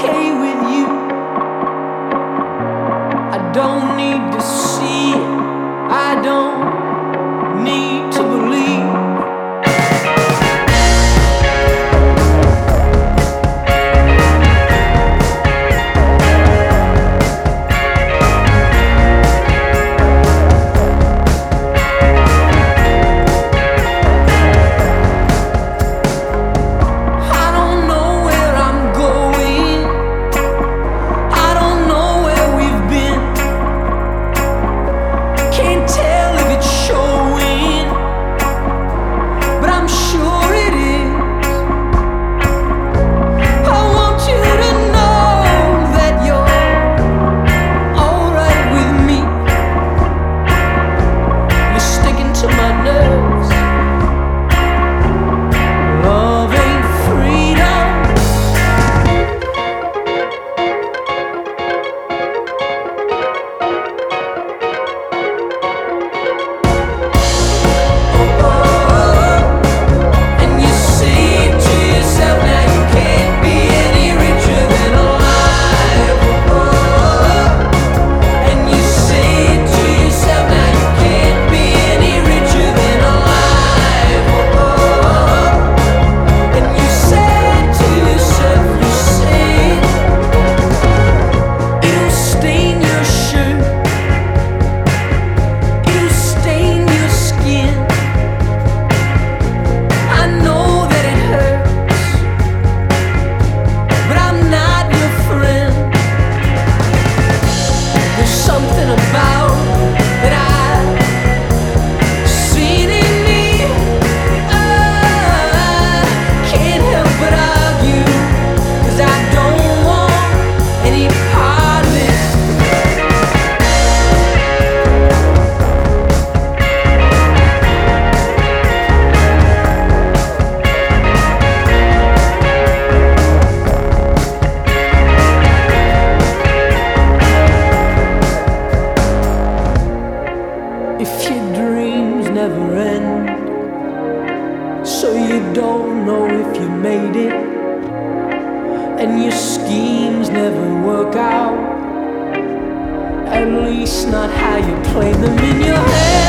okay with you. I don't need to see it, I don't need to believe. If your dreams never end, so you don't know if you made it, and your schemes never work out, at least not how you play them in your head.